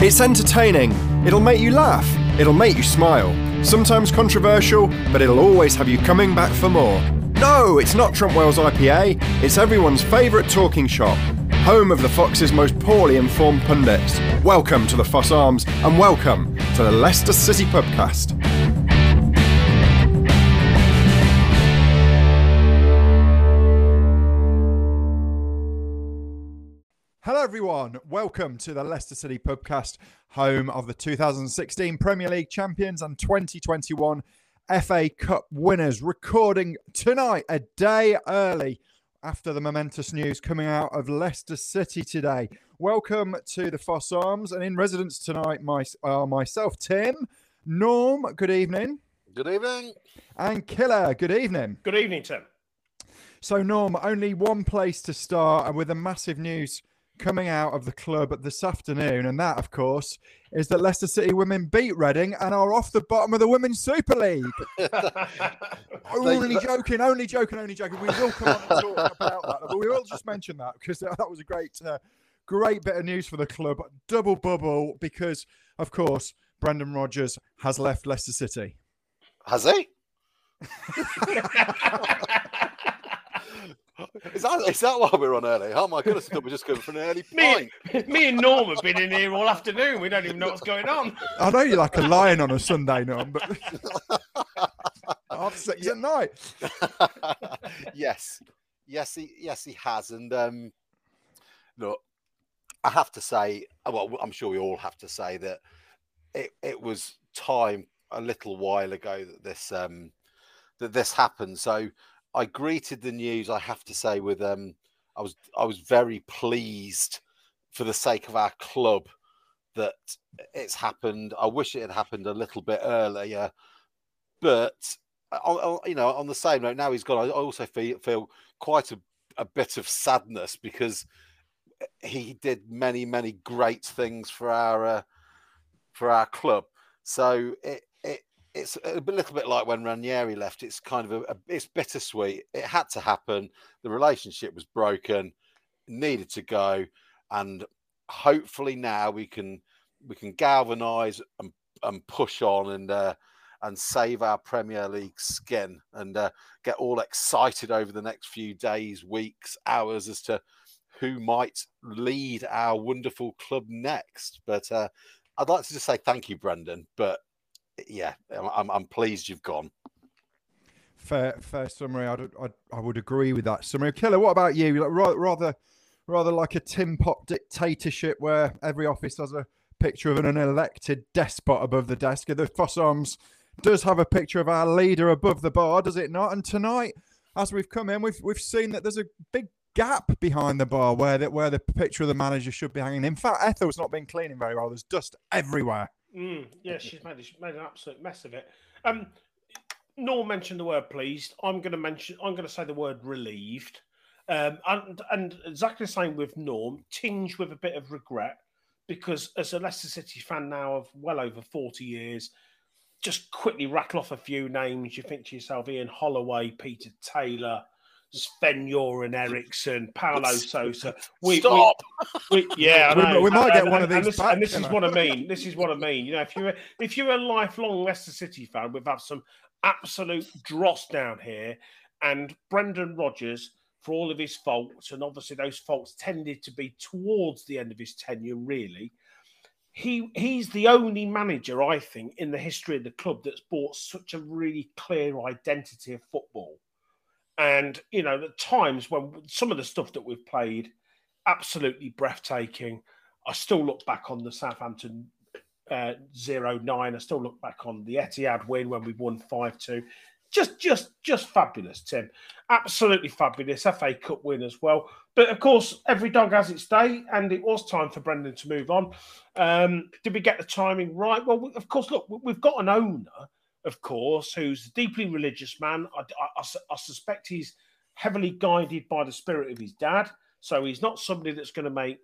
It's entertaining, it'll make you laugh, it'll make you smile. Sometimes controversial, but it'll always have you coming back for more. No, it's not Trump Wales IPA, it's everyone's favourite talking shop. Home of the Fox's most poorly informed pundits. Welcome to the Foss Arms and welcome to the Leicester City Pubcast. Hello everyone, welcome to the Leicester City Pubcast, home of the 2016 Premier League champions and 2021 FA Cup winners, recording tonight a day early after the momentous news coming out of Leicester City today. Welcome to the Foss Arms, and in residence tonight myself, Tim, Norm, good evening. Good evening. And Killer, good evening. Good evening, Tim. So Norm, only one place to start, and with the massive news coming out of the club this afternoon, and that, of course, is that Leicester City women beat Reading and are off the bottom of the Women's Super League. Only joking. We will come on and talk about that, but we will just mention that because that was a great bit of news for the club. Double bubble because, of course, Brendan Rodgers has left Leicester City. Has he? Is that why we're on early? Oh my goodness, we're just going for an early pint. Me and Norm have been in here all afternoon. We don't even know what's going on. I know you're like a lion on a Sunday, Norm, but half 6 at night. Yes, he has. And look, I have to say, well, I'm sure we all have to say that it was time a little while ago that this happened. So I greeted the news, I have to say, with I was very pleased for the sake of our club that it's happened. I wish it had happened a little bit earlier, but on the same note, now he's gone, I also feel quite a bit of sadness because he did many, many great things for our club. So it's a little bit like when Ranieri left. It's kind of it's bittersweet. It had to happen. The relationship was broken, needed to go, and hopefully now we can galvanise and push on and save our Premier League skin and get all excited over the next few days, weeks, hours as to who might lead our wonderful club next. But I'd like to just say thank you, Brendan. But yeah, I'm pleased you've gone. Fair summary. I would agree with that summary. Killer, what about you? Rather like a Tim Pot dictatorship where every office has a picture of an elected despot above the desk. The Foss Arms does have a picture of our leader above the bar, does it not? And tonight, as we've come in, we've seen that there's a big gap behind the bar where the picture of the manager should be hanging. In fact, Ethel's not been cleaning very well. There's dust everywhere. Yeah, she's made an absolute mess of it. Norm mentioned the word pleased. I'm going to say the word relieved. And exactly the same with Norm, tinged with a bit of regret because as a Leicester City fan now of well over 40 years, just quickly rattle off a few names. You think to yourself, Ian Holloway, Peter Taylor, Sven-Göran Eriksson, Paulo Sousa. Stop! We might get one of these back. And this is what I mean. This is what I mean. You know, if you're a lifelong Leicester City fan, we've had some absolute dross down here. And Brendan Rodgers, for all of his faults, and obviously those faults tended to be towards the end of his tenure, really. He's the only manager, I think, in the history of the club that's brought such a really clear identity of football. And, you know, the times when some of the stuff that we've played, absolutely breathtaking. I still look back on the Southampton 0-9. I still look back on the Etihad win when we won 5-2. Just fabulous, Tim. Absolutely fabulous. FA Cup win as well. But, of course, every dog has its day, and it was time for Brendan to move on. Did we get the timing right? Well, of course, look, we've got an owner, of course, who's a deeply religious man. I suspect he's heavily guided by the spirit of his dad. So he's not somebody that's going to make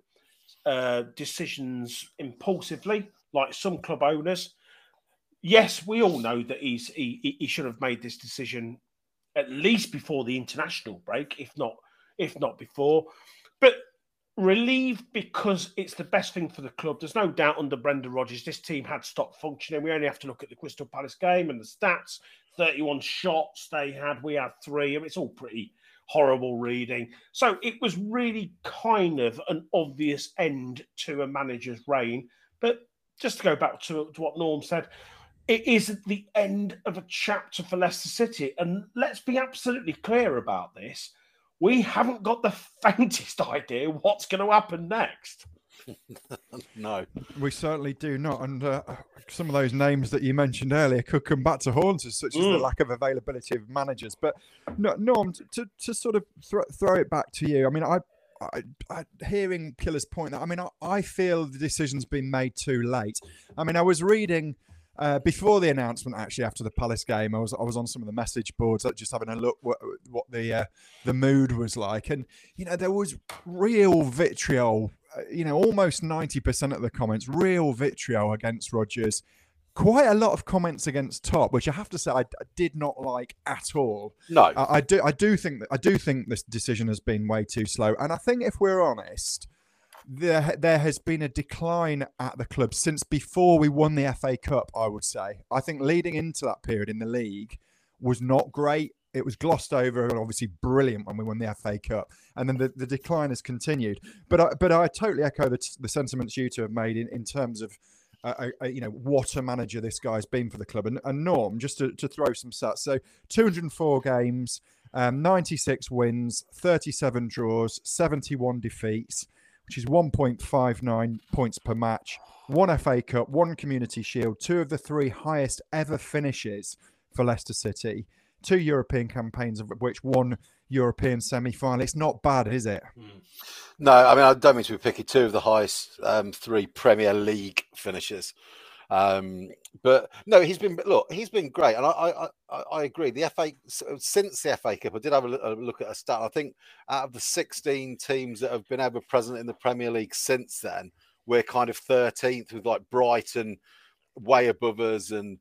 decisions impulsively, like some club owners. Yes, we all know that he should have made this decision at least before the international break, if not before. But Relieved because it's the best thing for the club. There's no doubt under Brendan Rodgers, this team had stopped functioning. We only have to look at the Crystal Palace game and the stats. 31 shots they had, we had 3. It's all pretty horrible reading. So it was really kind of an obvious end to a manager's reign. But just to go back to what Norm said, it is the end of a chapter for Leicester City. And let's be absolutely clear about this. We haven't got the faintest idea what's going to happen next. No, we certainly do not. And some of those names that you mentioned earlier could come back to haunt us, such as the lack of availability of managers. But no, Norm, to sort of throw it back to you. I mean, I hearing Killer's point, that I feel the decision's been made too late. I mean, I was reading before the announcement, actually, after the Palace game, I was on some of the message boards, just having a look what the mood was like, and there was real vitriol. Almost 90% of the comments, real vitriol against Rodgers. Quite a lot of comments against Top, which I have to say I did not like at all. No, I do think this decision has been way too slow, and I think if we're honest, there has been a decline at the club since before we won the FA Cup, I would say. I think leading into that period in the league was not great. It was glossed over and obviously brilliant when we won the FA Cup. And then the decline has continued. But I totally echo the sentiments you two have made in terms of what a manager this guy's been for the club. And Norm, just to throw some stats. So 204 games, 96 wins, 37 draws, 71 defeats, which is 1.59 points per match, 1 FA Cup, 1 Community Shield, 2 of the 3 highest ever finishes for Leicester City, 2 European campaigns, of which 1 European semi-final. It's not bad, is it? No, I mean, I don't mean to be picky. 2 of the highest 3 Premier League finishes. But no, he's been great, and I agree. The FA, since the FA Cup, I did have a look at a stat. I think out of the 16 teams that have been ever present in the Premier League since then, we're kind of 13th, with like Brighton way above us, and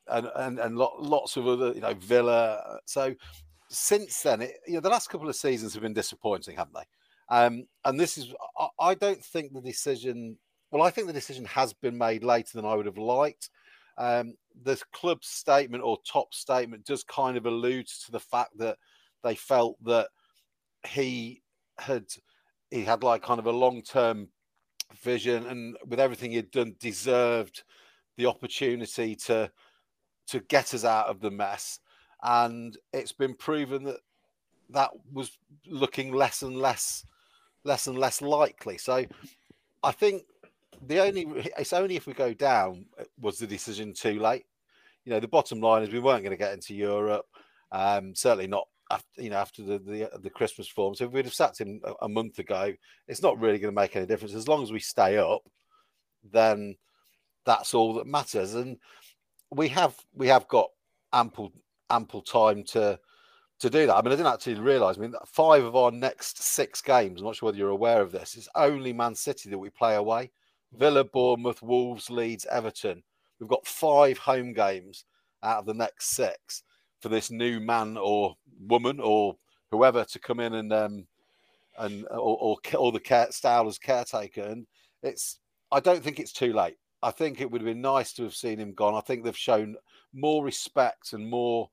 lots of other, Villa. So since then, the last couple of seasons have been disappointing, haven't they? And this is, I don't think the decision. Well, I think the decision has been made later than I would have liked. The club statement or Top statement does kind of allude to the fact that they felt that he had like kind of a long-term vision, and with everything he'd done, deserved the opportunity to get us out of the mess. And it's been proven that was looking less and less likely. So I think it's only if we go down was the decision too late. The bottom line is we weren't going to get into Europe, certainly not after the Christmas form. So if we'd have sacked him a month ago, it's not really going to make any difference. As long as we stay up, then that's all that matters. And we have got ample time to do that. I mean, I didn't actually realise. I mean, 5 of our next 6 games, I'm not sure whether you're aware of this, it's only Man City that we play away. Villa, Bournemouth, Wolves, Leeds, Everton. We've got 5 home games out of the next 6 for this new man or woman or whoever to come in and the style as caretaker. And I don't think it's too late. I think it would have been nice to have seen him gone. I think they've shown more respect and more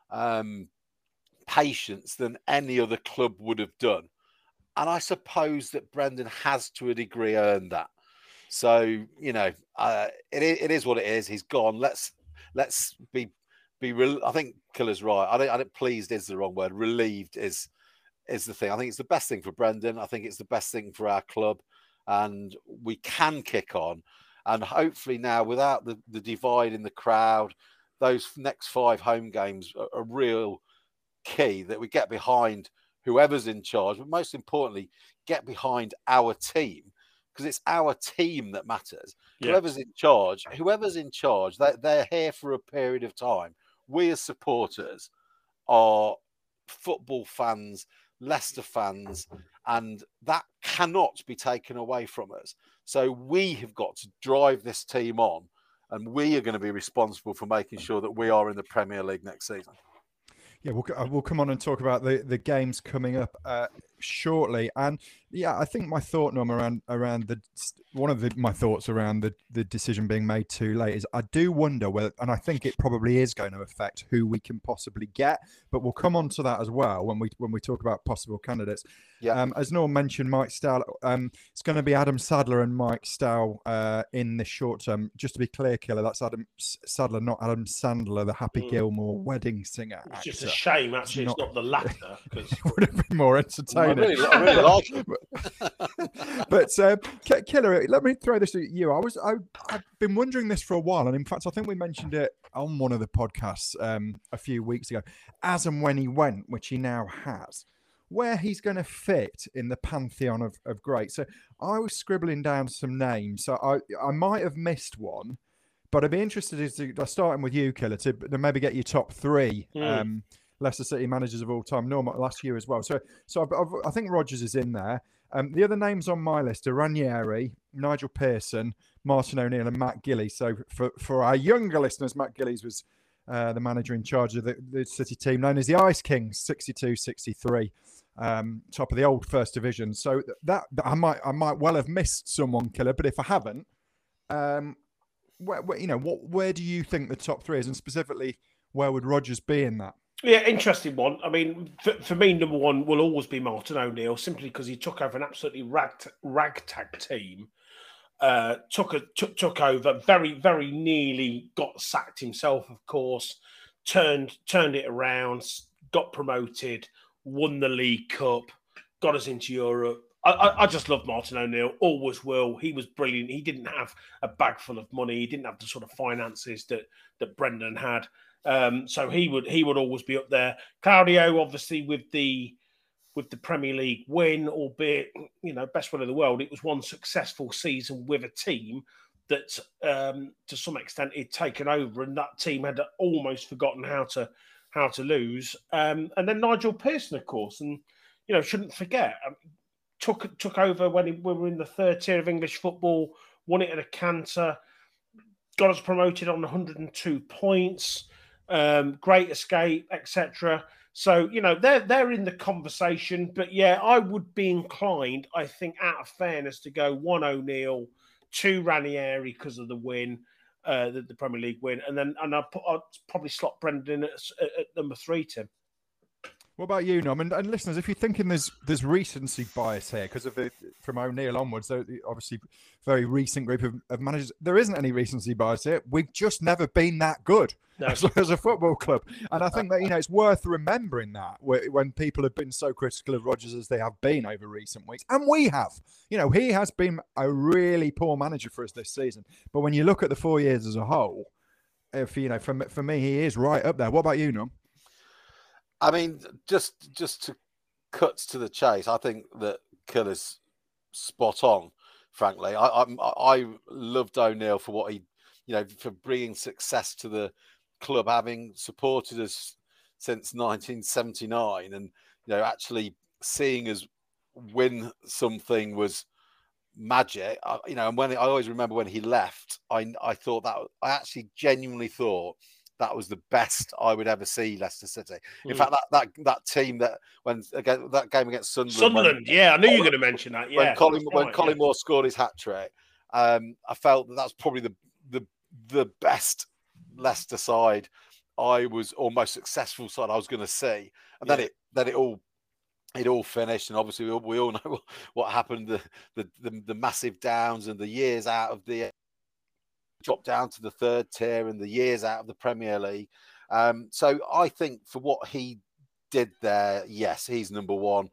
patience than any other club would have done. And I suppose that Brendan has, to a degree, earned that. So, it is what it is. He's gone. Let's be I think Killer's right. I don't pleased is the wrong word. Relieved is the thing. I think it's the best thing for Brendan. I think it's the best thing for our club. And we can kick on. And hopefully now, without the divide in the crowd, those next 5 home games are real key, that we get behind whoever's in charge, but most importantly, get behind our team, because it's our team that matters. Yeah. Whoever's in charge, they're here for a period of time. We as supporters are football fans, Leicester fans, and that cannot be taken away from us. So we have got to drive this team on, and we are going to be responsible for making sure that we are in the Premier League next season. Yeah, we'll come on and talk about the games coming up shortly. And yeah, I think my thought, Norm, around my thoughts around the decision being made too late is I do wonder whether, and I think it probably is going to affect who we can possibly get. But we'll come on to that as well when we talk about possible candidates. Yeah. As Norm mentioned, Mike Stow, it's going to be Adam Sadler and Mike Stow in the short term. Just to be clear, Killer, that's Adam Sadler, not Adam Sandler, the Happy Gilmore wedding singer. It's just a shame, actually, it's not the latter. It would have been more entertaining. I really like it. But Killer, let me throw this at you. I've been wondering this for a while, and in fact, I think we mentioned it on one of the podcasts a few weeks ago. As and when he went, which he now has, where he's going to fit in the pantheon of greats. So I was scribbling down some names. So I might have missed one, but I'd be interested starting with you, Killer, to maybe get your top three Leicester City managers of all time. Norm, last year as well. So I think Rodgers is in there. The other names on my list are Ranieri, Nigel Pearson, Martin O'Neill, and Matt Gillies. So for our younger listeners, Matt Gillies was the manager in charge of the City team, known as the Ice Kings, 62-63. Top of the old First Division. So that I might well have missed someone, Killer, but if I haven't, where do you think the top three is, and specifically where would Rodgers be in that? Yeah, interesting one. I mean, for me, number one will always be Martin O'Neill, simply because he took over an absolutely ragtag team. Took over, very, very nearly got sacked himself, of course, turned it around, got promoted, won the League Cup, got us into Europe. I just love Martin O'Neill, always will. He was brilliant. He didn't have a bag full of money. He didn't have the sort of finances that Brendan had. So he would always be up there. Claudio, obviously, with the Premier League win, albeit, best one in the world, it was one successful season with a team that, to some extent, he'd taken over, and that team had almost forgotten how to lose. And then Nigel Pearson, of course, and shouldn't forget, took over when we were in the third tier of English football, won it at a canter, got us promoted on 102 points, great escape, etc. So, they're in the conversation. But, yeah, I would be inclined, I think, out of fairness, to go 1 O'Neill, 2 Ranieri because of the win, the Premier League win. And I'd probably slot Brendan at number 3, Tim. What about you, Norm? And listeners, if you're thinking there's recency bias here because of from O'Neill onwards, obviously very recent group of managers, there isn't any recency bias here. We've just never been that good as a football club. And I think that, it's worth remembering that when people have been so critical of Rodgers as they have been over recent weeks. And we have. He has been a really poor manager for us this season. But when you look at the 4 years as a whole, for me, he is right up there. What about you, Norm? I mean, just to cut to the chase, I think that Killer's spot on. Frankly, I loved O'Neill for what he, for bringing success to the club, having supported us since 1979, and actually seeing us win something was magic. And when I always remember when he left, I thought that I actually genuinely thought that was the best I would ever see Leicester City. In fact, that team that that game against Sunderland. I knew you were going to mention that. Yeah, when Colin Moore scored his hat trick, I felt that that's probably the best Leicester side I was, or most successful side I was going to see. And then it all finished, and obviously we all know what happened. The massive downs and the years out of the. Dropped down to the third tier and the years out of the Premier League. So I think for what he did there, yes, he's number one.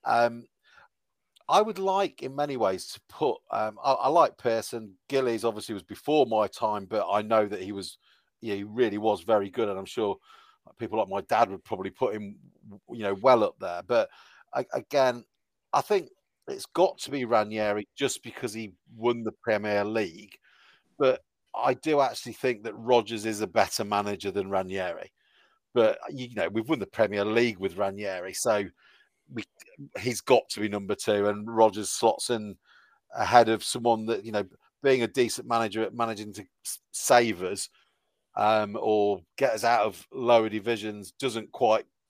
I would like, in many ways, to put. I like Pearson. Gillies obviously was before my time, but I know that he really was very good, and I'm sure people like my dad would probably put him, well up there. But again, I think it's got to be Ranieri just because he won the Premier League, but I do actually think that Rodgers is a better manager than Ranieri. But, we've won the Premier League with Ranieri, so he's got to be number 2, and Rodgers slots in ahead of someone that, being a decent manager at managing to save us or get us out of lower divisions doesn't quite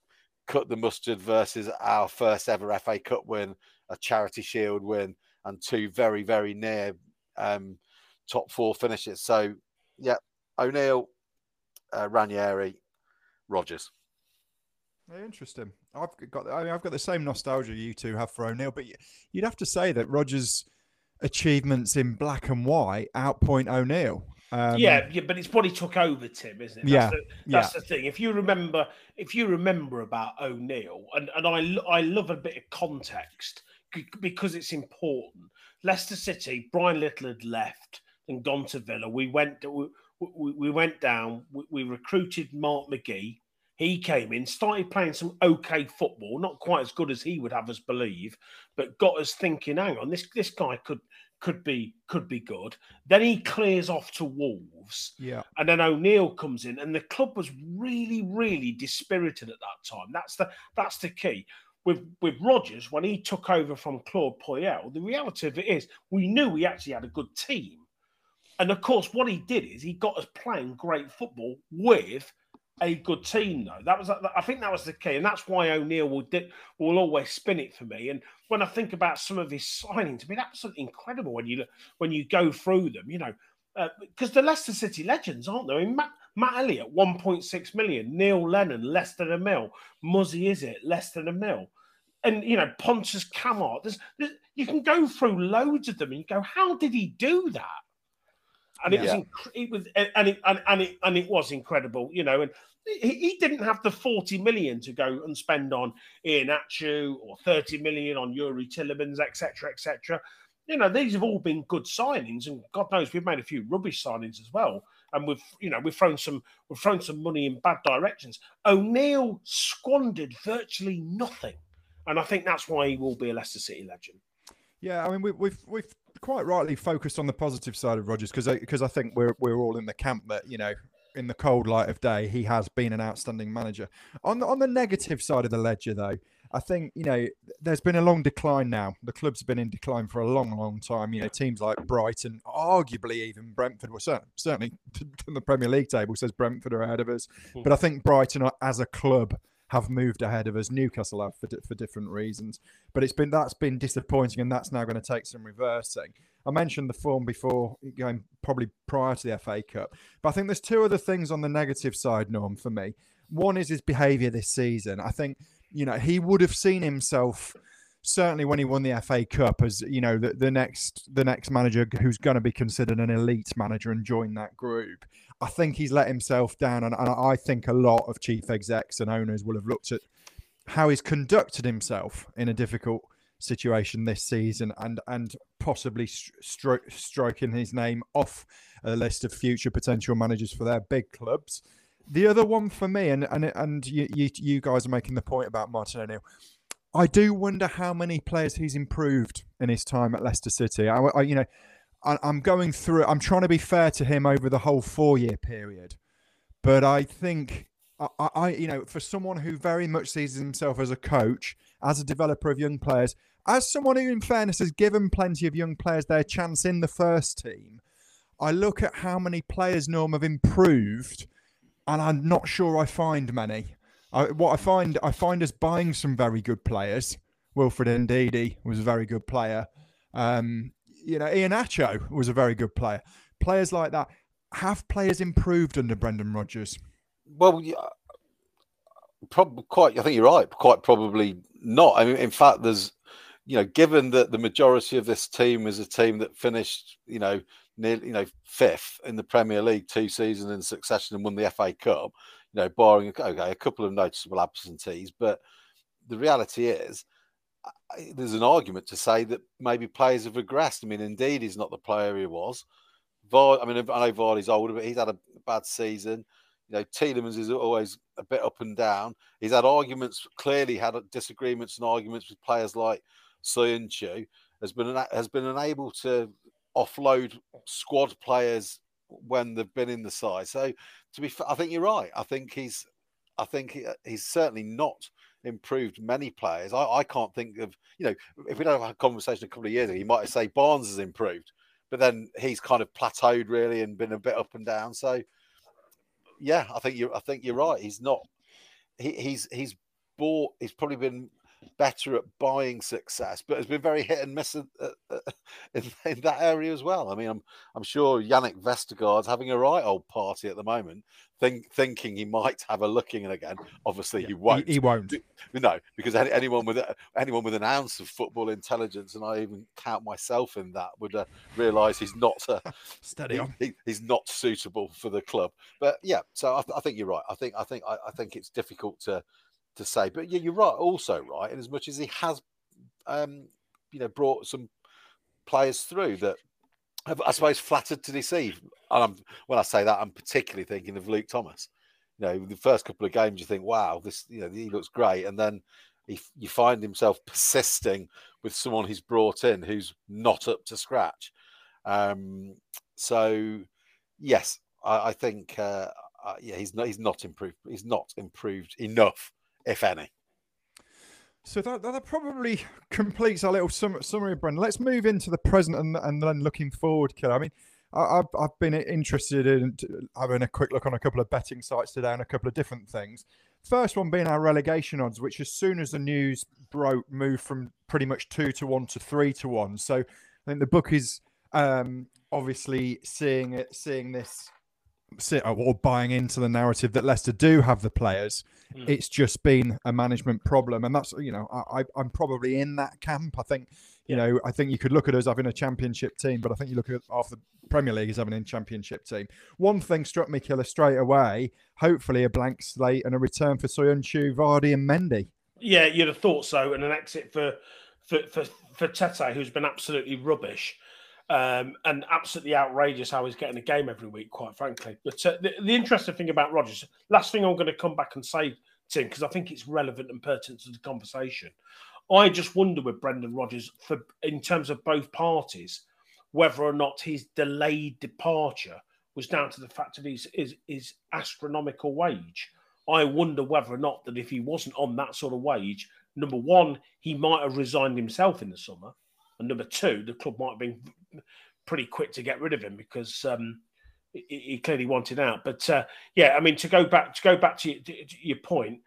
cut the mustard versus our first ever FA Cup win, a Charity Shield win, and 2 very, very near top 4 finishes. So, yeah, O'Neill, Ranieri, Rodgers. Interesting. I've got the same nostalgia you two have for O'Neill, but you'd have to say that Rodgers' achievements in black and white outpoint O'Neill. Yeah, but it's what he took over, Tim, isn't it? That's the thing. If you remember about O'Neill, and I love a bit of context because it's important. Leicester City, Brian Little had left and gone to Villa. We went down. We recruited Mark McGee. He came in, started playing some okay football, not quite as good as he would have us believe, but got us thinking, hang on, this guy could be good. Then he clears off to Wolves. Yeah. And then O'Neill comes in, and the club was really, really dispirited at that time. That's the key. With Rodgers, when he took over from Claude Puel, the reality of it is we knew we actually had a good team. And of course, what he did is he got us playing great football with a good team, though. I think that was the key, and that's why O'Neill will always spin it for me. And when I think about some of his signings, I mean, absolutely incredible when you go through them, because the Leicester City legends, aren't there? I mean, Matt Elliott, 1.6 million, Neil Lennon, less than $1 million, Muzzy Izzet, less than $1 million, and Pontus Kamart. You can go through loads of them, and you go, how did he do that? And it was incredible, and he didn't have the 40 million to go and spend on Iheanacho or 30 million on Yuri Tillemans, etc., etc. These have all been good signings, and God knows we've made a few rubbish signings as well. And we've thrown some money in bad directions. O'Neill squandered virtually nothing, and I think that's why he will be a Leicester City legend. Yeah, I mean we've quite rightly focused on the positive side of Rodgers because I think we're all in the camp that in the cold light of day he has been an outstanding manager. On the negative side of the ledger, though, I think there's been a long decline now. The club's been in decline for a long time. Teams like Brighton, arguably even Brentford, well certainly from the Premier League table says Brentford are ahead of us, but I think Brighton as a club have moved ahead of us. Newcastle have for different reasons, but that's been disappointing, and that's now going to take some reversing. I mentioned the form before, going probably prior to the FA Cup, but I think there's 2 other things on the negative side, Norm, for me. One is his behaviour this season. I think he would have seen himself, certainly when he won the FA Cup, as the next manager who's going to be considered an elite manager and join that group. I think he's let himself down, and I think a lot of chief execs and owners will have looked at how he's conducted himself in a difficult situation this season, and possibly striking his name off a list of future potential managers for their big clubs. The other one for me, and you guys are making the point about Martin O'Neill, I do wonder how many players he's improved in his time at Leicester City. I'm going through it. I'm trying to be fair to him over the whole 4-year period, but I think for someone who very much sees himself as a coach, as a developer of young players, as someone who, in fairness, has given plenty of young players their chance in the first team, I look at how many players Norm have improved, and I'm not sure I find many. I find us buying some very good players. Wilfred Ndidi was a very good player. Iheanacho was a very good player. Players like that. Have players improved under Brendan Rodgers? Well, yeah, I think you're right. Quite probably not. I mean, in fact, there's, given that the majority of this team is a team that finished, nearly, 5th in the Premier League 2 seasons in succession and won the FA Cup, barring a couple of noticeable absentees. But the reality is, there's an argument to say that maybe players have regressed. I mean, indeed, he's not the player he was. I know Vardy's older, but he's had a bad season. Tielemans is always a bit up and down. He's had clearly had disagreements and arguments with players like Soyuncu. Has been unable to offload squad players when they've been in the side. So, to be fair, I think you're right. I think he's certainly not improved many players. I can't think of, if we'd have a conversation a couple of years ago, you might say Barnes has improved, but then he's kind of plateaued really and been a bit up and down. So yeah, I think you're right. He's not. He's He's probably been better at buying success, but has been very hit and miss in that area as well. I mean, I'm sure Yannick Vestergaard's having a right old party at the moment, thinking he might have a look in again. Obviously, he won't. He won't. No, because anyone with an ounce of football intelligence, and I even count myself in that, would realise he's not steady on. He's not suitable for the club. But yeah, so I think you're right. I think it's difficult to say, but yeah, you're right. Also, right, in as much as he has, brought some players through that have, I suppose, flattered to deceive. And when I say that, I'm particularly thinking of Luke Thomas. The first couple of games, you think, wow, this, he looks great, and then you find himself persisting with someone he's brought in who's not up to scratch. So, yes, I think, he's not improved. He's not improved enough, if any. So that probably completes our little summary, Brendan. Let's move into the present and then looking forward, Killer. I mean, I've been interested in having a quick look on a couple of betting sites today and a couple of different things. First one being our relegation odds, which as soon as the news broke, moved from pretty much 2-1 to 3-1. So I think the book is obviously seeing this, or buying into the narrative that Leicester do have the players. It's just been a management problem, and that's I'm probably in that camp. I think I think you could look at us having a championship team, but I think you look at half the Premier League as having a championship team. One thing struck me, Killer, straight away. Hopefully, a blank slate and a return for Soyuncu, Vardy, and Mendy. Yeah, you'd have thought so, and an exit for Tete, who's been absolutely rubbish. And absolutely outrageous how he's getting a game every week, quite frankly. But the interesting thing about Rodgers, last thing I'm going to come back and say, Tim, because I think it's relevant and pertinent to the conversation. I just wonder with Brendan Rodgers, in terms of both parties, whether or not his delayed departure was down to the fact of his astronomical wage. I wonder whether or not that if he wasn't on that sort of wage, number one, he might have resigned himself in the summer. And number two, the club might have been pretty quick to get rid of him because he clearly wanted out. But I mean, to go back to your point,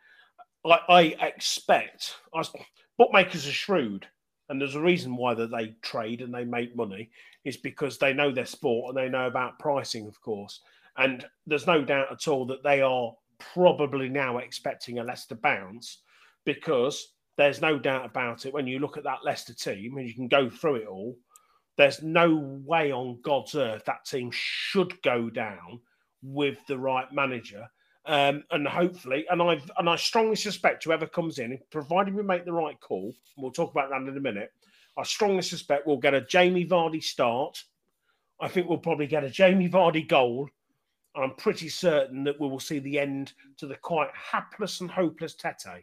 I expect bookmakers are shrewd, and there's a reason why that they trade and they make money is because they know their sport and they know about pricing, of course. And there's no doubt at all that they are probably now expecting a Leicester bounce because there's no doubt about it. When you look at that Leicester team and you can go through it all, there's no way on God's earth that team should go down with the right manager. And hopefully, and I strongly suspect whoever comes in, provided we make the right call, and we'll talk about that in a minute, I strongly suspect we'll get a Jamie Vardy start. I think we'll probably get a Jamie Vardy goal. And I'm pretty certain that we will see the end to the quite hapless and hopeless Tete.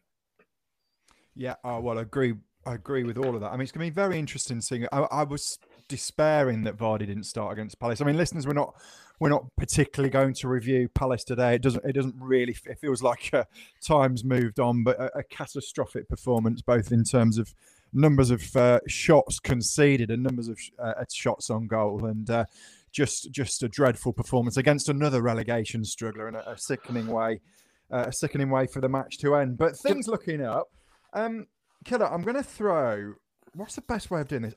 Yeah, well, I agree with all of that. I mean, it's going to be very interesting seeing. I was despairing that Vardy didn't start against Palace. I mean, listeners, we're not particularly going to review Palace today. It doesn't really. It feels like time's moved on, but a catastrophic performance, both in terms of numbers of shots conceded and numbers of shots on goal, and just a dreadful performance against another relegation struggler in a sickening way for the match to end. But things looking up. Killer, I'm going to throw. What's the best way of doing this?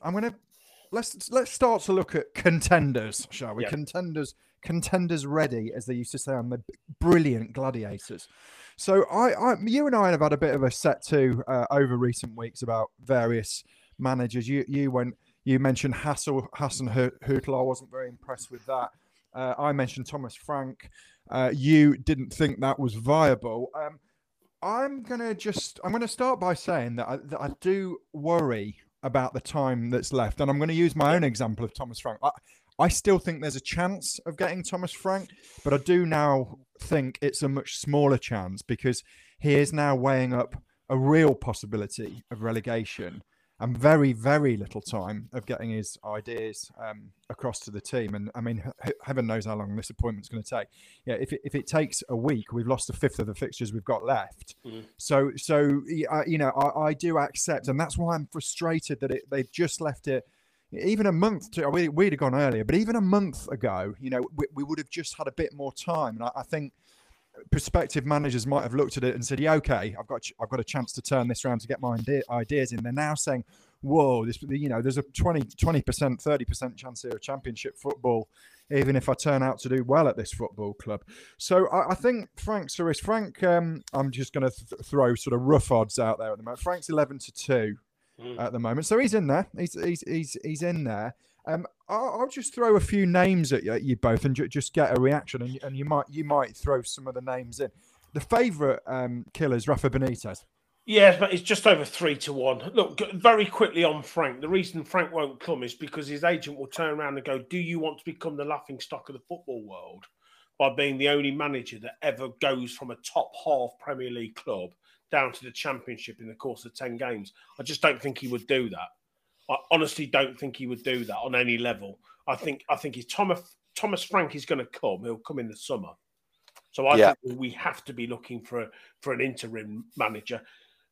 Let's start to look at contenders, shall we? Yeah. Contenders ready, as they used to say on the brilliant Gladiators. So you and I have had a bit of a set to over recent weeks about various managers. You mentioned Hassan Hüttl. I wasn't very impressed with that. I mentioned Thomas Frank. You didn't think that was viable. I'm going to start by saying that I do worry about the time that's left. And I'm going to use my own example of Thomas Frank. I still think there's a chance of getting Thomas Frank, but I do now think it's a much smaller chance because he is now weighing up a real possibility of relegation and very, very little time of getting his ideas across to the team. And I mean, heaven knows how long this appointment's going to take. Yeah, if it takes a week, we've lost a fifth of the fixtures we've got left. Mm. So I do accept, and that's why I'm frustrated that they've just left it. Even a month to, we'd have gone earlier, but even a month ago, we would have just had a bit more time. And I think prospective managers might have looked at it and said, yeah, okay, I've got a chance to turn this around to get my ideas in. They're now saying, whoa, there's a 20%, 30% chance here of championship football, even if I turn out to do well at this football club. So I think Frank Sarris, I'm just going to throw sort of rough odds out there at the moment. Frank's 11-2 at the moment. So he's in there. He's in there. I'll just throw a few names at you both and just get a reaction, and you might throw some of the names in. The favourite killer is Rafa Benitez. Yes, but it's just over 3-1. Look, very quickly on Frank. The reason Frank won't come is because his agent will turn around and go, do you want to become the laughingstock of the football world by being the only manager that ever goes from a top half Premier League club down to the Championship in the course of 10 games? I just don't think he would do that. I honestly don't think he would do that on any level. I think if Thomas Frank is going to come, he'll come in the summer. So I think we have to be looking for an interim manager.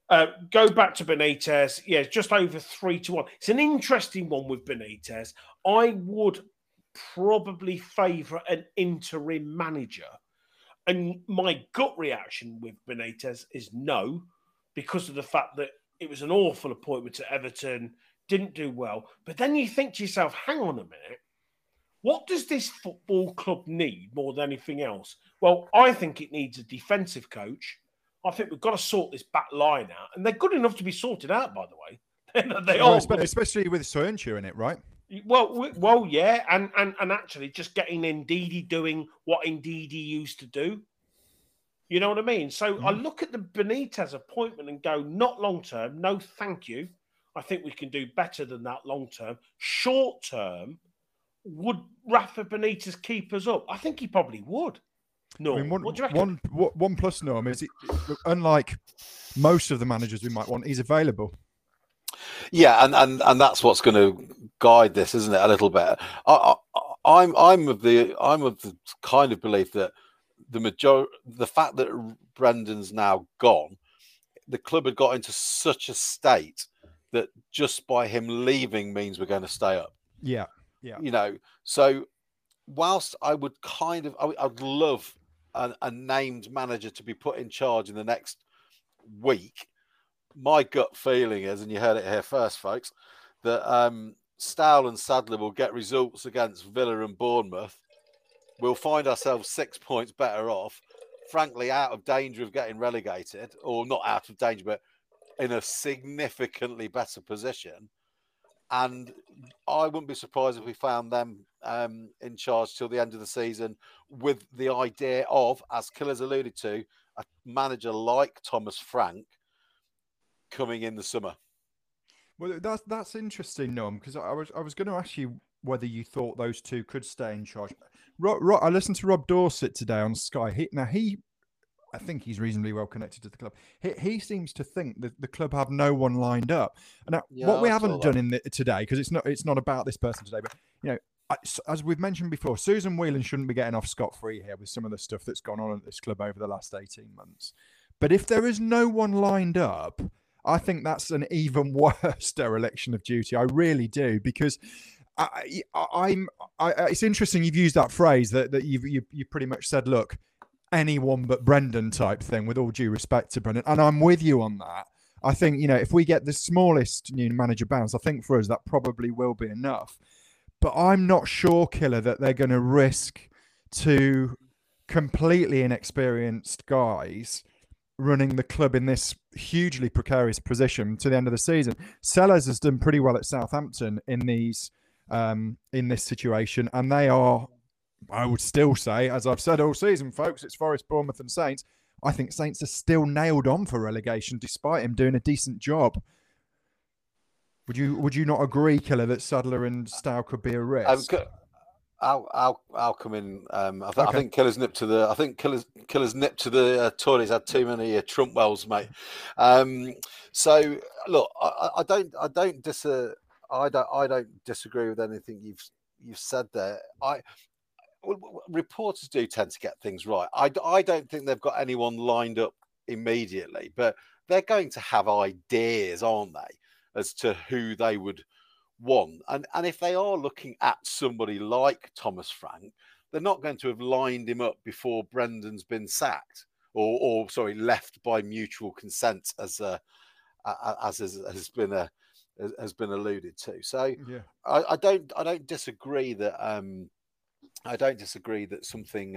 Go back to Benitez. Yeah, just over 3-1. It's an interesting one with Benitez. I would probably favour an interim manager. And my gut reaction with Benitez is no, because of the fact that it was an awful appointment to Everton, didn't do well. But then you think to yourself, hang on a minute, what does this football club need more than anything else? Well, I think it needs a defensive coach. I think we've got to sort this back line out. And they're good enough to be sorted out, by the way. They are. Especially with Soyuncu in it, right? Well, yeah. And actually just getting Ndidi doing what Ndidi used to do. You know what I mean? So I look at the Benitez appointment and go, not long term. No, thank you. I think we can do better than that long term. Short term, would Rafa Benitez keep us up? I think he probably would. No, I mean, what do you reckon? One plus Norm is, unlike most of the managers we might want, he's available. Yeah, and that's what's going to guide this, isn't it? A little bit. I'm of the kind of belief that the fact that Brendan's now gone, the club had got into such a state that just by him leaving means we're going to stay up. Yeah. So whilst I'd love a named manager to be put in charge in the next week, my gut feeling is, and you heard it here first, folks, that Stowell and Sadler will get results against Villa and Bournemouth. We'll find ourselves 6 points better off, frankly, out of danger of getting relegated, or not out of danger, but in a significantly better position. And I wouldn't be surprised if we found them in charge till the end of the season, with the idea of, as Killer's alluded to, a manager like Thomas Frank coming in the summer. Well, that's interesting, Noam, because I was going to ask you whether you thought those two could stay in charge. I listened to Rob Dorset today on Sky. I think he's reasonably well connected to the club. He seems to think that the club have no one lined up. And what we haven't done today, because it's not about this person today, but as we've mentioned before, Susan Whelan shouldn't be getting off scot-free here with some of the stuff that's gone on at this club over the last 18 months. But if there is no one lined up, I think that's an even worse dereliction of duty. I really do, because it's interesting you've used that phrase that you've pretty much said, look, anyone but Brendan type thing, with all due respect to Brendan. And I'm with you on that. I think, if we get the smallest new manager bounce, I think for us that probably will be enough. But I'm not sure, Killer, that they're going to risk two completely inexperienced guys running the club in this hugely precarious position to the end of the season. Sellers has done pretty well at Southampton in this situation, and they are, I would still say, as I've said all season, folks, it's Forest, Bournemouth and Saints. I think Saints are still nailed on for relegation despite him doing a decent job. Would you not agree, Killer, that Sadler and Stow could be a risk? I'll come in. I think Killer's nipped to the toilet. He's had too many Trumpwells, mate. So look, I don't disagree with anything you've said there. Reporters do tend to get things right. I don't think they've got anyone lined up immediately, but they're going to have ideas, aren't they, as to who they would want. And if they are looking at somebody like Thomas Frank, they're not going to have lined him up before Brendan's been sacked or sorry, left by mutual consent, as has been alluded to. So Yeah. I don't disagree that something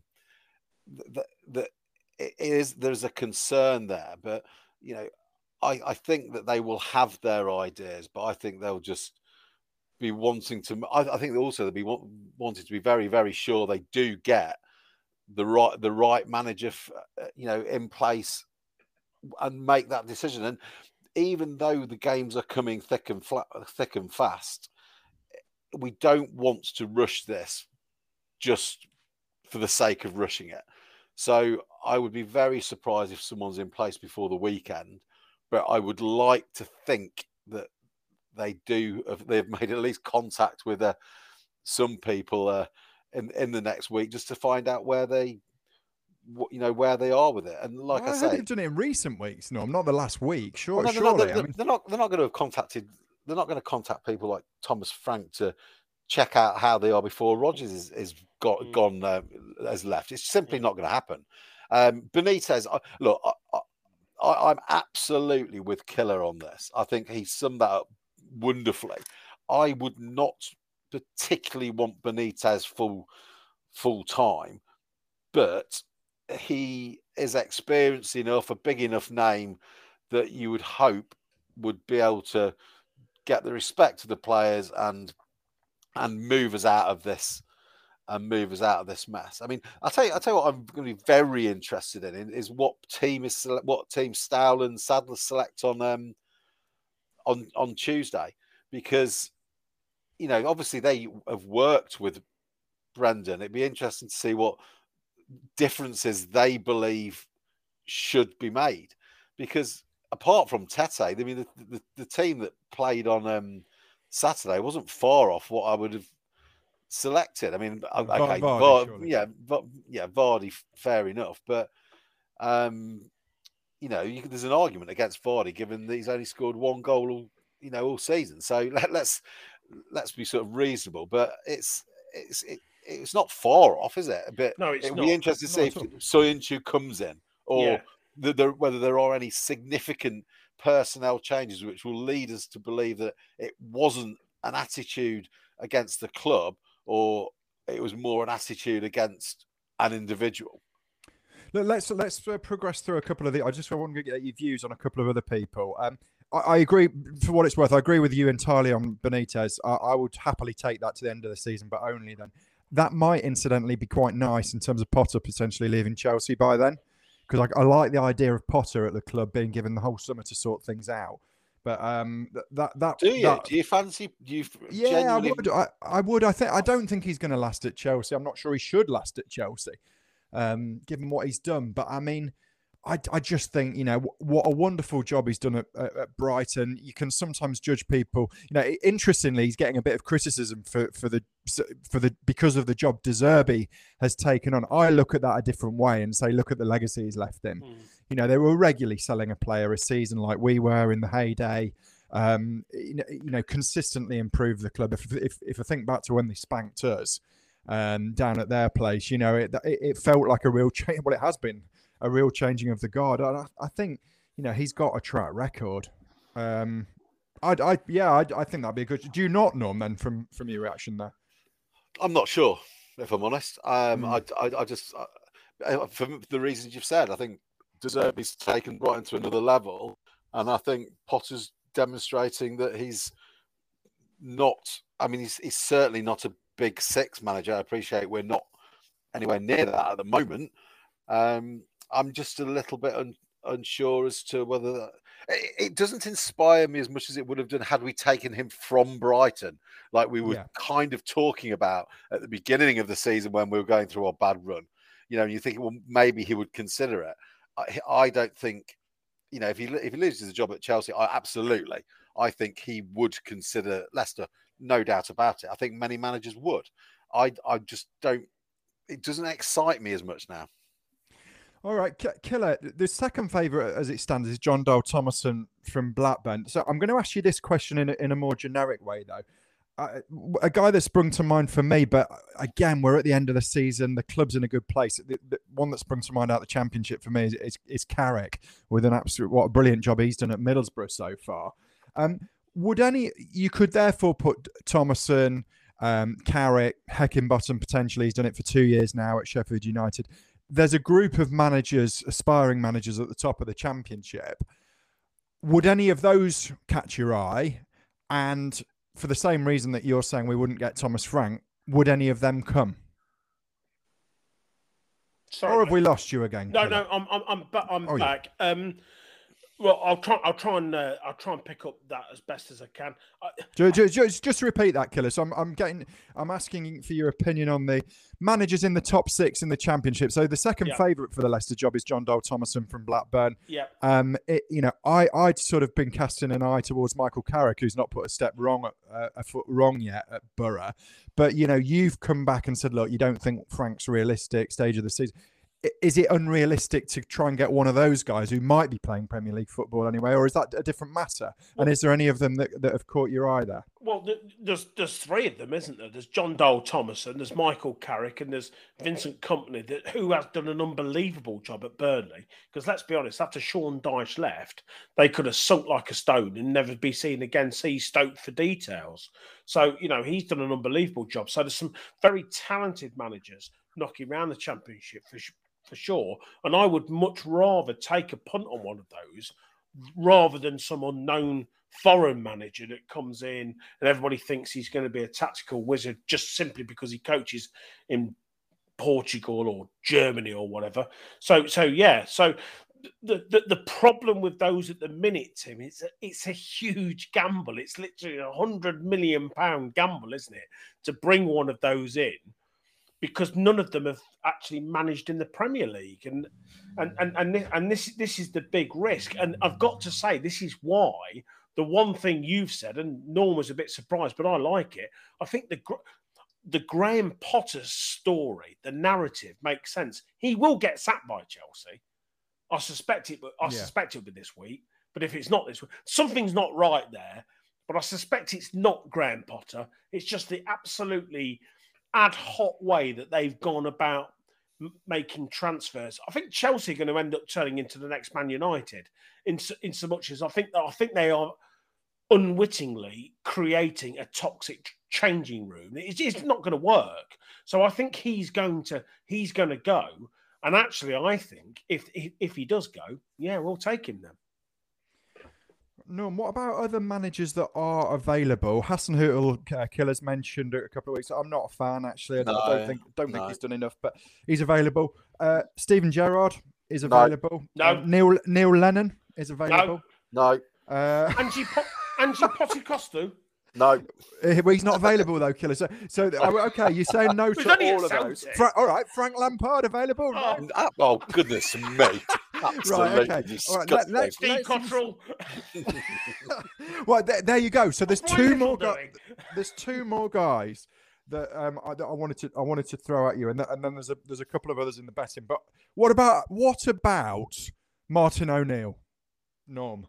that it is, there's a concern there, but you know, I think that they will have their ideas, but I think they'll just be wanting to. I think also they'll be wanting to be very, very sure they do get the right manager, in place and make that decision. And even though the games are coming thick and fast, we don't want to rush this just for the sake of rushing it. So I would be very surprised if someone's in place before the weekend, but I would like to think that they've made at least contact with some people in the next week, just to find out where they are with it. And like I say, they've done it in recent weeks. No, not the last week. Sure, well, surely. They're not going to have contacted. They're not going to contact people like Thomas Frank to check out how they are before Rodgers has left. It's simply not going to happen. Benitez, look, I'm absolutely with Killer on this. I think he summed that up wonderfully. I would not particularly want Benitez full time, but he is experienced enough, a big enough name that you would hope would be able to get the respect of the players and move us out of this mess. I mean, I'll tell you what I'm going to be very interested in is what team Stowell and Sadler select on Tuesday, because obviously they have worked with Brendan. It'd be interesting to see what differences they believe should be made, because apart from Tete, I mean, the team that played on Saturday wasn't far off what I would have selected. I mean, okay, Vardy, fair enough, but there's an argument against Vardy given that he's only scored one goal all season. So let's be sort of reasonable, but it's not far off, is it? But no, it's it'll not. be interesting to see if Soyuncu comes in, or whether there are any significant personnel changes which will lead us to believe that it wasn't an attitude against the club, or it was more an attitude against an individual. Look, let's progress through a couple of the. I want to get your views on a couple of other people. I agree, for what it's worth. I agree with you entirely on Benitez. I would happily take that to the end of the season, but only then. That might incidentally be quite nice in terms of Potter potentially leaving Chelsea by then, because I like the idea of Potter at the club being given the whole summer to sort things out. But do you fancy? Yeah, I would. I don't think he's going to last at Chelsea. I'm not sure he should last at Chelsea, given what he's done. But I mean, I just think, what a wonderful job he's done at Brighton. You can sometimes judge people. Interestingly, he's getting a bit of criticism for the because of the job De Zerbi has taken on. I look at that a different way and say, look at the legacy he's left him. They were regularly selling a player a season like we were in the heyday. Consistently improve the club. If I think back to when they spanked us down at their place, it felt like a real change. Well, it has been a real changing of the guard. I think, he's got a track record. I think that'd be a good. Do you not, Norm, then, from your reaction there? I'm not sure, if I'm honest. I just, for the reasons you've said, I think De Zerbi's taken Brighton to another level, and I think Potter's demonstrating that he's not. I mean, he's certainly not a big six manager. I appreciate we're not anywhere near that at the moment. I'm just a little bit unsure as to whether it doesn't inspire me as much as it would have done had we taken him from Brighton, like we were kind of talking about at the beginning of the season when we were going through our bad run. You think, well, maybe he would consider it. I don't think, if he loses the job at Chelsea, I think he would consider Leicester, no doubt about it. I think many managers would. I just don't. It doesn't excite me as much now. All right, Killer, the second favourite as it stands is John Dale Thomason from Blackburn. So I'm going to ask you this question in a more generic way, though. a guy that sprung to mind for me, but again, we're at the end of the season. The club's in a good place. The one that sprung to mind out of the Championship for me is Carrick, with an absolute, what a brilliant job he's done at Middlesbrough so far. You could therefore put Thomason, Carrick, Heckingbottom potentially. He's done it for 2 years now at Sheffield United. There's a group of managers, aspiring managers at the top of the Championship. Would any of those catch your eye? And for the same reason that you're saying we wouldn't get Thomas Frank, would any of them come? Sorry, or have we lost you again? No, Killer? I'm Oh, back. Well, I'll try and pick up that as best as I can. Just to repeat that, Killer. So I'm asking for your opinion on the managers in the top 6 in the Championship. So the second favourite for the Leicester job is John Dole Thomason from Blackburn. Yeah. I'd sort of been casting an eye towards Michael Carrick, who's not put a foot wrong yet at Borough. But you've come back and said, look, you don't think Frank's realistic stage of the season. Is it unrealistic to try and get one of those guys who might be playing Premier League football anyway, or is that a different matter? And is there any of them that have caught your eye there? Well, there's 3 of them, isn't there? There's John Dole Thomason, there's Michael Carrick, and there's Vincent Kompany, who has done an unbelievable job at Burnley. Because let's be honest, after Sean Dyche left, they could have sunk like a stone and never be seen again. See Stoke for details. So, he's done an unbelievable job. So there's some very talented managers knocking around the Championship for sure. And I would much rather take a punt on one of those rather than some unknown foreign manager that comes in and everybody thinks he's going to be a tactical wizard just simply because he coaches in Portugal or Germany or whatever. So the problem with those at the minute, Tim, it's a huge gamble. It's literally £100 million gamble, isn't it, to bring one of those in, because none of them have actually managed in the Premier League, and this is the big risk. And I've got to say, this is why the one thing you've said, and Norm was a bit surprised, but I like it. I think the Graham Potter story, the narrative makes sense. He will get sacked by Chelsea. I suspect it. I suspect it'll be this week. But if it's not this week, something's not right there. But I suspect it's not Graham Potter. It's just the absolutely ad hoc way that they've gone about making transfers. I think Chelsea are going to end up turning into the next Man United in so much as I think they are unwittingly creating a toxic changing room. It's not going to work. So I think he's going to go. And actually, I think if he does go, we'll take him then. No, and what about other managers that are available? Hasenhüttl, Killer's mentioned a couple of weeks. I'm not a fan, actually. I don't think he's done enough, but he's available. Steven Gerrard is available. No. Neil Lennon is available. No. Angie Postecoglou. No. Well, he's not available though, Killer. So okay, you're saying no to all of those. All right, Frank Lampard available. Oh goodness me! Absolutely right, okay. All right, let's Steve Cottrell. Well, there you go. So there's two more guys. There's 2 more guys that I wanted to throw at you, and then there's a couple of others in the betting. But what about Martin O'Neill? Norm.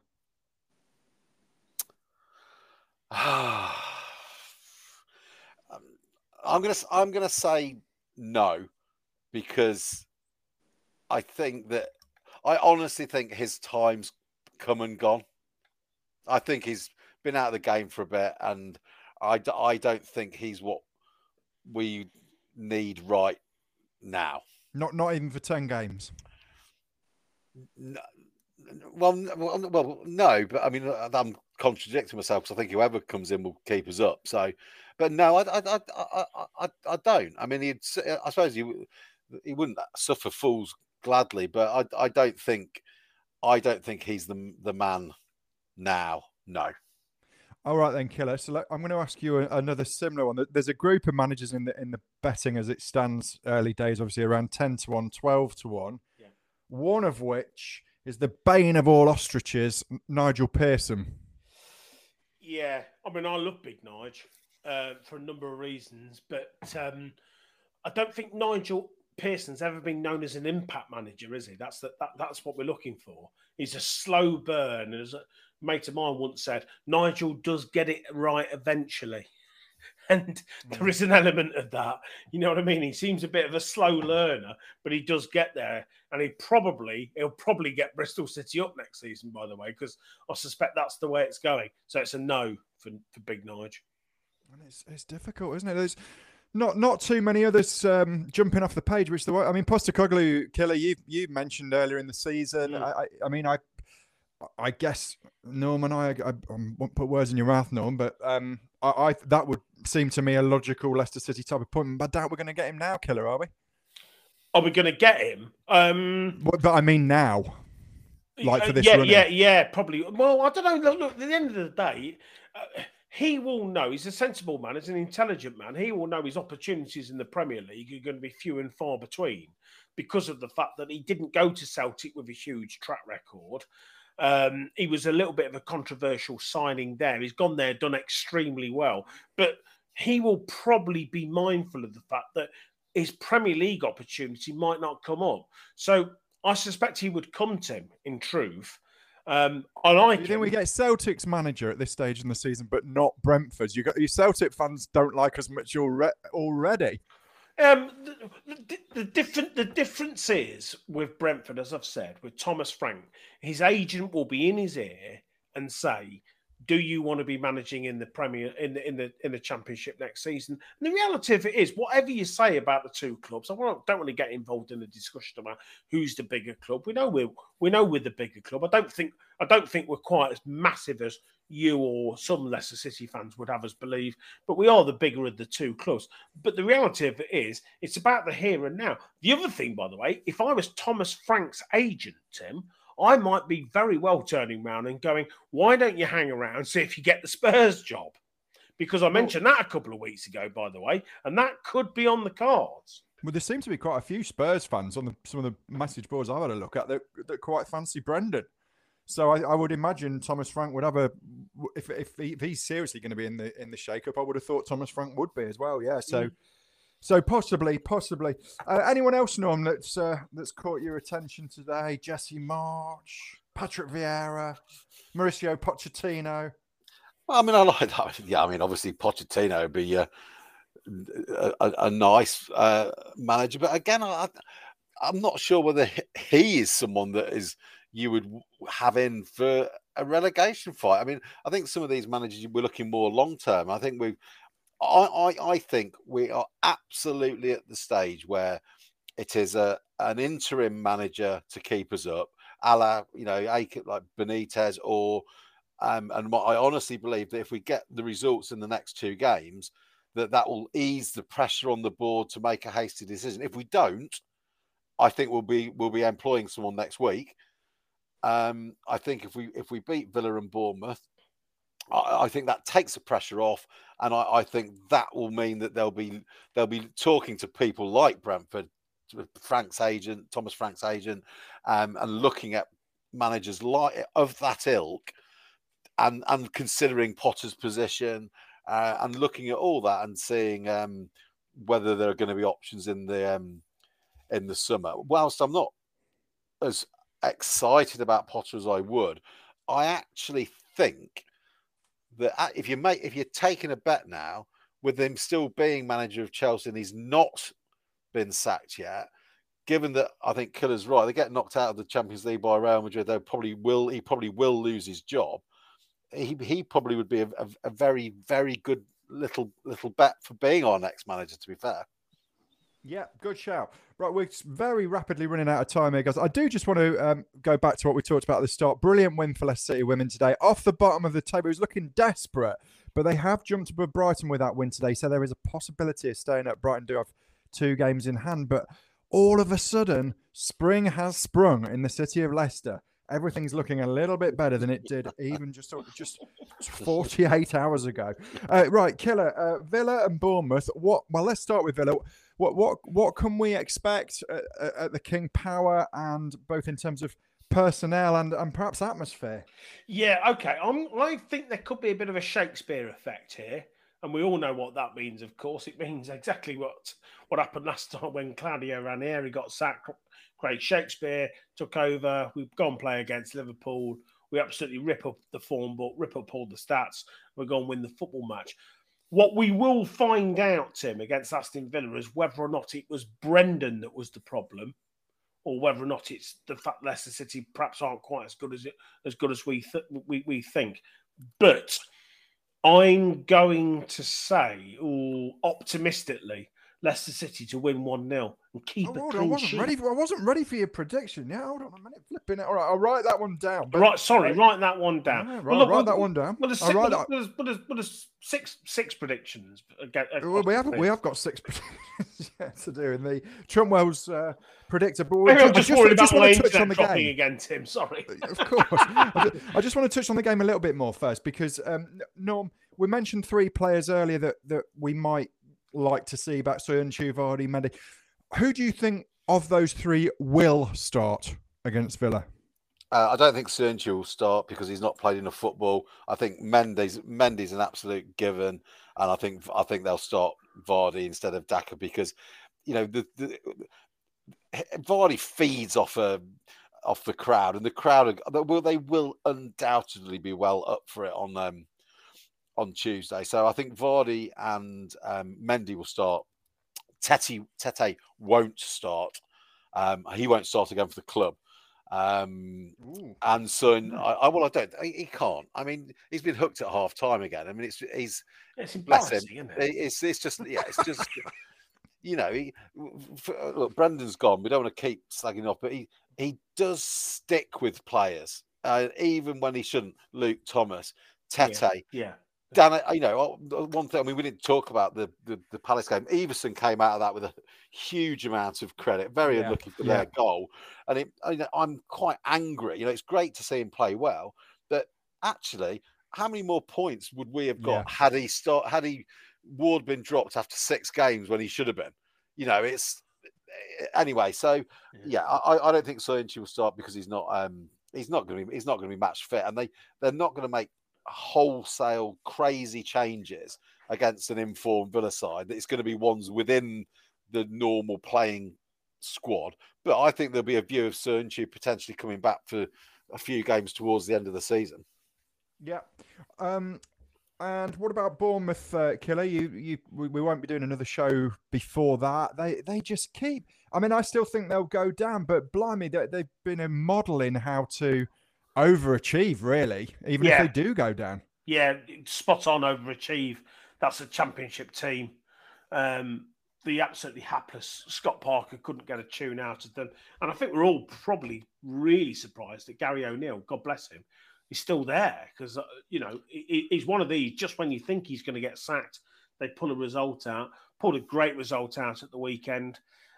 I'm gonna say no, because I honestly think his time's come and gone. I think he's been out of the game for a bit, and I don't think he's what we need right now. Not even for 10 games. No, well, no, but I mean, I'm contradicting myself because I think whoever comes in will keep us up. So, but no, I don't. I mean, I suppose he wouldn't suffer fools gladly, but I don't think he's the man now. No. All right then, Killer. So I'm going to ask you another similar one. There's a group of managers in the betting as it stands, early days, obviously around 10-1, 12-1. Yeah. One of which is the bane of all ostriches, Nigel Pearson. Yeah, I mean, I love Big Nige for a number of reasons, but I don't think Nigel Pearson's ever been known as an impact manager, is he? That's what we're looking for. He's a slow burn. As a mate of mine once said, Nigel does get it right eventually. And there is an element of that. You know what I mean? He seems a bit of a slow learner, but he does get there. And he'll probably get Bristol City up next season, by the way, because I suspect that's the way it's going. So it's a no for Big Nige. And it's difficult, isn't it? There's not too many others jumping off the page, which the way. I mean, Postecoglou, Killer, you mentioned earlier in the season. I guess Norman, I won't put words in your mouth, Norm, but I that would seem to me a logical Leicester City type appointment. But I doubt we're going to get him now, Killer, are we? Are we going to get him? But I mean now, like for this run. Yeah, probably. Well, I don't know. Look, at the end of the day, he will know. He's a sensible man. He's an intelligent man. He will know his opportunities in the Premier League are going to be few and far between because of the fact that he didn't go to Celtic with a huge track record. He was a little bit of a controversial signing there. He's gone there, done extremely well. But he will probably be mindful of the fact that his Premier League opportunity might not come up. So I suspect he would come to him, in truth. I like you think we get Celtic's manager at this stage in the season, but not Brentford's? Your Celtic fans don't like us much already. The difference is with Brentford, as I've said, with Thomas Frank, his agent will be in his ear and say, do you want to be managing in the Premier in the Championship next season? And the reality of it is, whatever you say about the two clubs, I don't want to get involved in a discussion about who's the bigger club. We know we're the bigger club. I don't think we're quite as massive as you or some Leicester City fans would have us believe, but we are the bigger of the two clubs. But the reality of it is, it's about the here and now. The other thing, by the way, if I was Thomas Frank's agent, Tim, I might be very well turning around and going, why don't you hang around and see if you get the Spurs job? Because I mentioned that a couple of weeks ago, by the way, and that could be on the cards. Well, there seem to be quite a few Spurs fans on some of the message boards I've had a look at that quite fancy Brendan. So I would imagine Thomas Frank would have if he's seriously going to be in the shake-up, I would have thought Thomas Frank would be as well. Yeah, so possibly. Anyone else, Norm, that's caught your attention today? Jesse March, Patrick Vieira, Mauricio Pochettino. Well, I mean, I like that. Yeah, I mean, obviously Pochettino would be a nice manager, but again, I'm not sure whether he is someone that you would have in for a relegation fight. I mean, I think some of these managers we're looking more long term. I think I think we are absolutely at the stage where it is an interim manager to keep us up, a la, like Benitez or and what I honestly believe that if we get the results in the next two games, that will ease the pressure on the board to make a hasty decision. If we don't, I think we'll be employing someone next week. I think if we beat Villa and Bournemouth, I think that takes the pressure off, and I think that will mean that they'll be talking to people like Brentford, Thomas Frank's agent, and looking at managers of that ilk, and considering Potter's position, and looking at all that and seeing whether there are going to be options in the summer. Whilst I'm not as excited about Potter as I would, I actually think that if you're taking a bet now with him still being manager of Chelsea and he's not been sacked yet, given that I think Killer's right, they get knocked out of the Champions League by Real Madrid, he probably will lose his job. He probably would be a very, very good little bet for being our next manager, to be fair. Yeah, good shout. Right, we're very rapidly running out of time here, guys. I do just want to go back to what we talked about at the start. Brilliant win for Leicester City women today. Off the bottom of the table, it was looking desperate, but they have jumped above Brighton with that win today, so there is a possibility of staying up. Brighton do have 2 games in hand, but all of a sudden, spring has sprung in the city of Leicester. Everything's looking a little bit better than it did even just 48 hours ago. Right, Killer, Villa and Bournemouth. Well, let's start with Villa. What can we expect at the King Power, and both in terms of personnel and perhaps atmosphere? Yeah, okay. I think there could be a bit of a Shakespeare effect here. And we all know what that means, of course. It means exactly what happened last time when Claudio Ranieri got sacked. Craig Shakespeare took over. We've gone play against Liverpool. We absolutely rip up the form book, rip up all the stats. We're going to win the football match. What we will find out, Tim, against Aston Villa is whether or not it was Brendan that was the problem, or whether or not it's the fact Leicester City perhaps aren't quite as good as we think. But I'm going to say, optimistically, Leicester City to win 1-0 and keep it clean sheet. I wasn't ready for your prediction. Yeah, hold on a minute. Flipping it. All right, I'll write that one down. Write that one down. Yeah, write that one down. There's six predictions. We have got 6 predictions to do in the Truntwell's predictable. I just want to touch on the game again, Tim. Sorry. Of course. I just want to touch on the game a little bit more first because Norm, we mentioned 3 players earlier that we might like to see back: Söyüncü, Vardy, Mendy. Who do you think of those 3 will start against Villa? I don't think Söyüncü will start because he's not played enough football. I think Mendy's an absolute given, and I think they'll start Vardy instead of Daka because, you know, Vardy feeds off the crowd, and the crowd they will undoubtedly be well up for it on Tuesday. So I think Vardy and Mendy will start. Tete won't start. He won't start again for the club. And Son, he can't. I mean, he's been hooked at half time again. I mean, it's embarrassing, isn't it? It's just you know, look, Brendan's gone. We don't want to keep slagging off, but he does stick with players, even when he shouldn't. Luke Thomas, Tete, yeah. Dan, you know, one thing, I mean, we didn't talk about the Palace game. Everson came out of that with a huge amount of credit. Very unlucky for their goal. And I'm quite angry. You know, it's great to see him play well, but actually, how many more points would we have got had Ward been dropped after 6 games when he should have been? You know, anyway. So I don't think Söyüncü will start because he's not going to be match fit, and they're not going to make wholesale crazy changes against an informed Villa side. It's going to be ones within the normal playing squad, but I think there'll be a view of Söyüncü potentially coming back for a few games towards the end of the season. Yeah. And what about Bournemouth, Killer? We won't be doing another show before that. They just keep. I mean, I still think they'll go down, but blimey, they've been a model in how to overachieve, really, even if they do go down. Yeah, spot on overachieve. That's a championship team. The absolutely hapless Scott Parker couldn't get a tune out of them. And I think we're all probably really surprised that Gary O'Neill, God bless him, is still there because, you know, he's one of these, just when you think he's going to get sacked, they pull a result out, pulled a great result out at the weekend.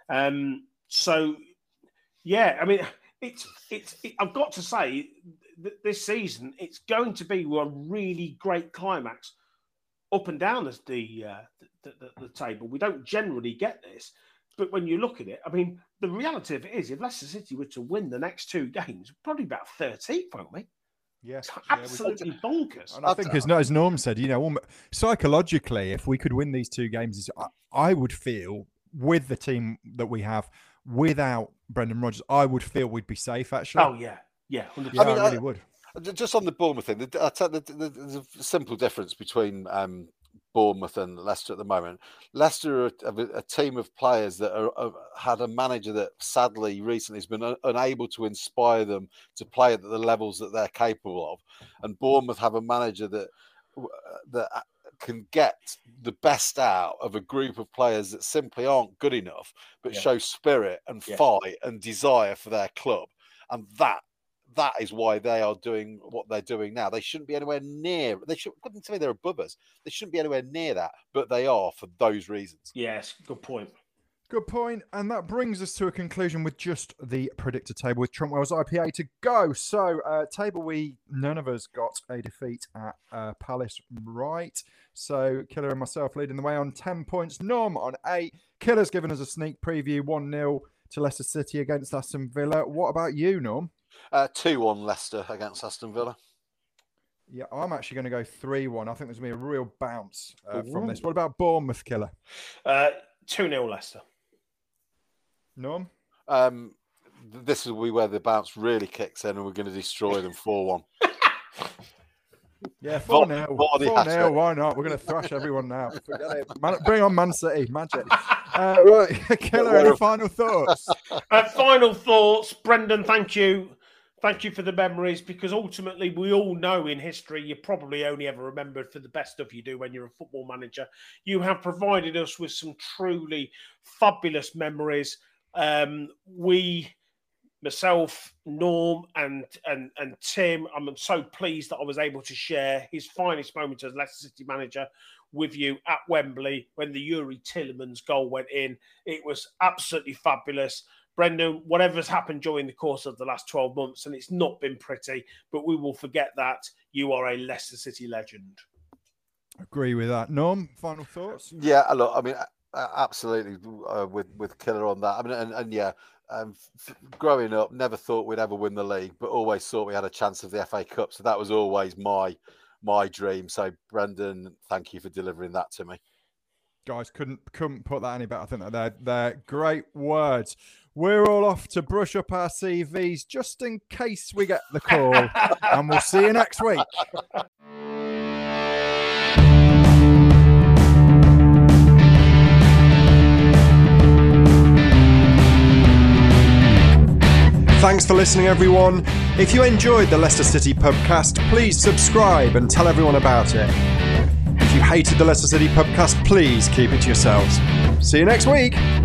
So, yeah, I mean, I've got to say, this season, it's going to be a really great climax up and down as the table. We don't generally get this, but when you look at it, I mean, the reality of it is, if Leicester City were to win the next 2 games, probably about 13th, won't we? Yes, absolutely bonkers. And I think, as Norm said, you know, psychologically, if we could win these 2 games, I would feel with the team that we have, without Brendan Rodgers, I would feel we'd be safe. Actually, 100%. I really would. Just on the Bournemouth thing, there's a simple difference between Bournemouth and Leicester at the moment. Leicester are a team of players that had a manager that sadly recently has been unable to inspire them to play at the levels that they're capable of. And Bournemouth have a manager that can get the best out of a group of players that simply aren't good enough, but show spirit and fight and desire for their club. And that is why they are doing what they're doing now. They shouldn't be anywhere near. Couldn't tell me they're above us. They shouldn't be anywhere near that, but they are for those reasons. Yes, good point. Good point. And that brings us to a conclusion with just the predictor table with Truntwell's IPA to go. So, table none of us got a defeat at Palace, right? So, Killer and myself leading the way on 10 points. Norm on 8. Killer's given us a sneak preview, 1-0 to Leicester City against Aston Villa. What about you, Norm? 2-1 Leicester against Aston Villa. Yeah, I'm actually going to go 3-1. I think there's going to be a real bounce from this. What about Bournemouth, Killer? 2-0 Leicester. Norm? This will be where the bounce really kicks in and we're going to destroy them 4-1. Yeah, 4-0. Vardy 4-0, why not? We're going to thrash everyone now. Forget it. Bring on Man City, magic. Right, Killer, any final thoughts? Final thoughts. Brendan, thank you. Thank you for the memories, because ultimately we all know in history you probably only ever remembered for the best stuff you do when you're a football manager. You have provided us with some truly fabulous memories. Myself, Norm, and Tim, I'm so pleased that I was able to share his finest moments as Leicester City manager with you at Wembley when the Yuri Tillemans goal went in. It was absolutely fabulous. Brendan, whatever's happened during the course of the last 12 months, and it's not been pretty, but we will forget that. You are a Leicester City legend. Agree with that. Norm, final thoughts? Yeah, look, I mean, absolutely with Killer on that. I mean, and yeah, growing up, never thought we'd ever win the league, but always thought we had a chance of the FA Cup. So that was always my dream. So Brendan, thank you for delivering that to me. Guys, couldn't put that any better. I think that they're great words. We're all off to brush up our CVs just in case we get the call, and we'll see you next week. Thanks for listening, everyone. If you enjoyed the Leicester City Pubcast, please subscribe and tell everyone about it. If you hated the Leicester City Pubcast, please keep it to yourselves. See you next week.